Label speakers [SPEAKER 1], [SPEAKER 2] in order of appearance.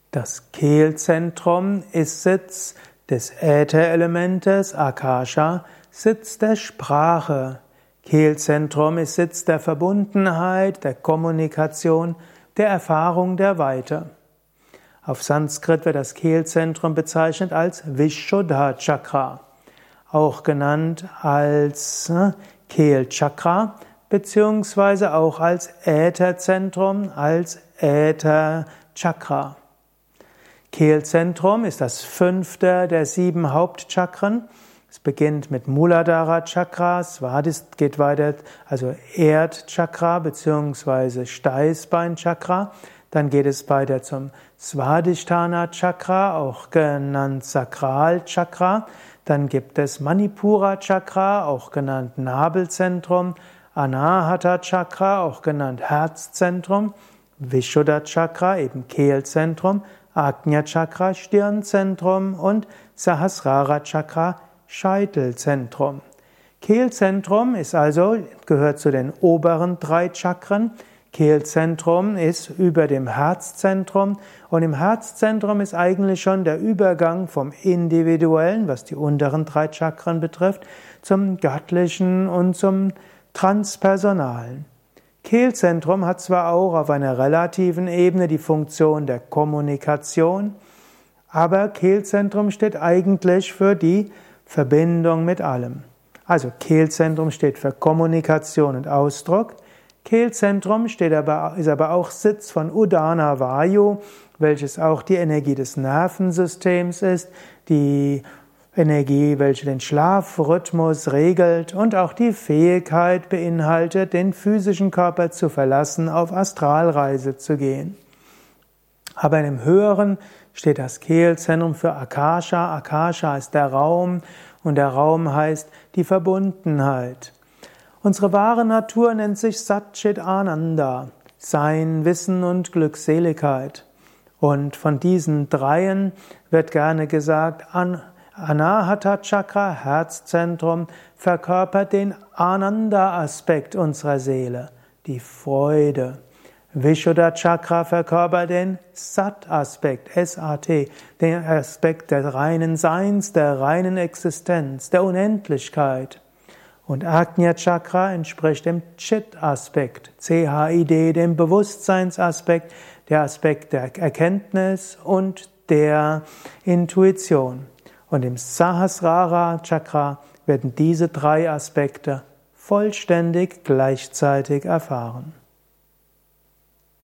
[SPEAKER 1] Das Kehlzentrum ist Sitz des Ätherelementes Akasha, Sitz der Sprache. Kehlzentrum ist Sitz der Verbundenheit, der Kommunikation, der Erfahrung der Weite. Auf Sanskrit wird das Kehlzentrum bezeichnet als Vishuddha Chakra, auch genannt als Kehlchakra, beziehungsweise auch als Ätherzentrum, als Ätherchakra. Kehlzentrum ist das 5. der 7 Hauptchakren. Es beginnt mit Muladhara Chakra, geht weiter, also Erdchakra bzw. Steißbeinchakra. Dann geht es weiter zum Svadhisthana Chakra, auch genannt Sakralchakra. Dann gibt es Manipura Chakra, auch genannt Nabelzentrum. Anahata Chakra, auch genannt Herzzentrum. Vishuddha Chakra, eben Kehlzentrum. Ajna Chakra, Stirnzentrum und Sahasrara Chakra, Scheitelzentrum. Kehlzentrum gehört zu den oberen 3 Chakren. Kehlzentrum ist über dem Herzzentrum und im Herzzentrum ist eigentlich schon der Übergang vom Individuellen, was die unteren 3 Chakren betrifft, zum Göttlichen und zum Transpersonalen. Kehlzentrum hat zwar auch auf einer relativen Ebene die Funktion der Kommunikation, aber Kehlzentrum steht eigentlich für die Verbindung mit allem. Also Kehlzentrum steht für Kommunikation und Ausdruck. Kehlzentrum ist aber auch Sitz von Udana Vayu, welches auch die Energie des Nervensystems ist, die Energie, welche den Schlafrhythmus regelt und auch die Fähigkeit beinhaltet, den physischen Körper zu verlassen, auf Astralreise zu gehen. Aber in dem Höheren steht das Kehlzentrum für Akasha. Akasha ist der Raum und der Raum heißt die Verbundenheit. Unsere wahre Natur nennt sich Satchit Ananda, Sein, Wissen und Glückseligkeit. Und von diesen 3 wird gerne gesagt, Anahata Chakra, Herzzentrum, verkörpert den Ananda-Aspekt unserer Seele, die Freude. Vishuddha Chakra verkörpert den Sat-Aspekt, S-A-T, den Aspekt des reinen Seins, der reinen Existenz, der Unendlichkeit. Und Ajna Chakra entspricht dem Chit-Aspekt, C-H-I-D, dem Bewusstseinsaspekt, der Aspekt der Erkenntnis und der Intuition. Und im Sahasrara Chakra werden diese 3 Aspekte vollständig gleichzeitig erfahren.